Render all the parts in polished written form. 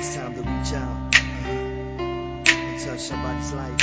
It's time to reach out and touch somebody's life.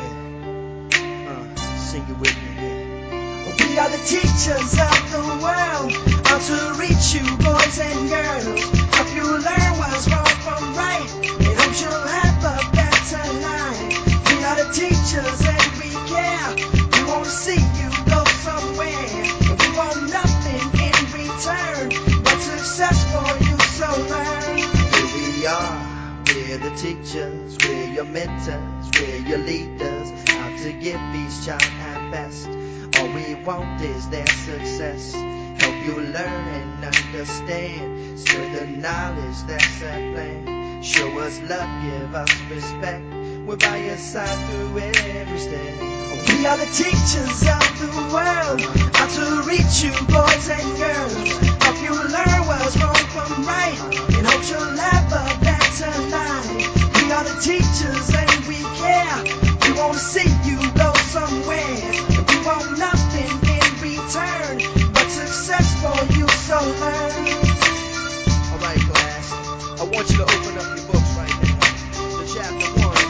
Yeah. Sing it with me. Yeah. We are the teachers of the world, how to reach you boys and girls, help you learn what's wrong from right, and hope you'll have a better life. We are the teachers and we care, we want to see you go somewhere, and we want nothing in return but success for you, so learn. Here we are, we're the teachers, we're your mentors, we're your leaders, out to give each child our best. All we want is their success, help you learn and understand, spread the knowledge that's at plan. Show us love, give us respect, we're by your side through every step. We are the teachers of the world, how to reach you boys and girls, help you learn what's wrong from right, and hope you'll have a better life. We are the teachers and we care, we want to see you go somewhere, and we want nothing in return but success for you, so learn. Alright class, I want you to open up your books right now to chapter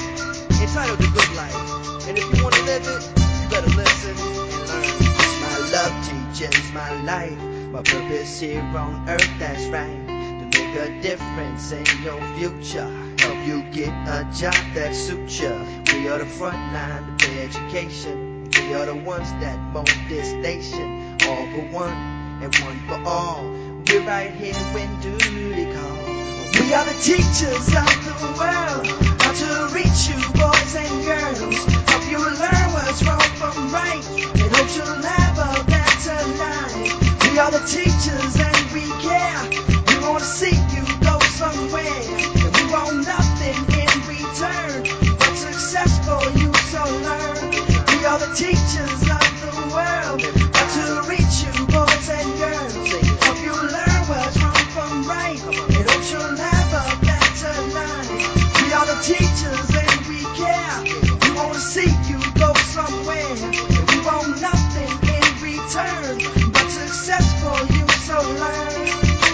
1, entitled The Good Life. And if you want to live it, you better listen and learn. It's my love, teaching's my life, my purpose here on earth, that's right, to make a difference in your future, help you get a job that suits you. We are the front line of education, we are the ones that mold this nation, all for one and one for all. We're right here when duty calls. We are the teachers of the world, how to reach you boys and girls, help you learn what's wrong from right, and hope you'll have a better life. We are the teachers and we care, we want to see you go somewhere, and we want nothing in return but success for you, so learn. We are the teachers of the world, how to reach you boys and girls, help you learn what's wrong from right, and hope you'll have a better life. We are the teachers and we care, we want to see you go somewhere, and we want nothing in return but success for you, so learn.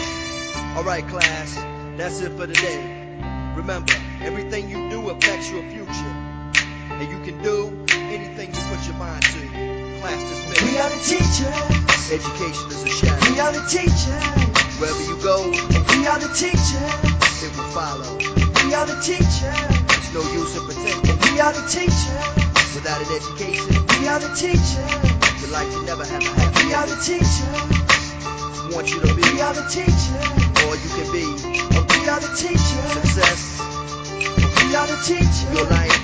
Alright class, that's it for today. Remember, everything you do affects your future, and you can do anything you put your mind to. Class dismissed. We are the teachers, Education is a shadow. we are the teachers, Wherever you go, we are the teachers, it will follow. we are the teachers, There's no use in pretending. we are the teachers, Without an education, we are the teachers, your life can never have a happy we are the ending. teachers, Want you to be we are the teachers, all you can be. we are the teachers, Success, we are the teachers, your life,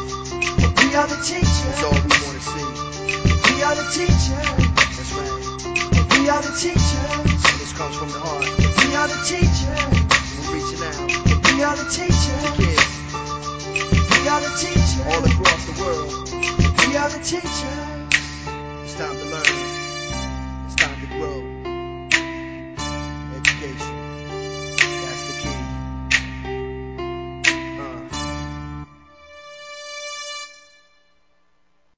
we are the teachers, is all we want to see. we are the teachers, That's right. we are the teachers, This comes from the heart. we are the teachers, We're reaching out we are the to teachers, kids we are the teachers, all across the world. we are the teachers. It's time to learn.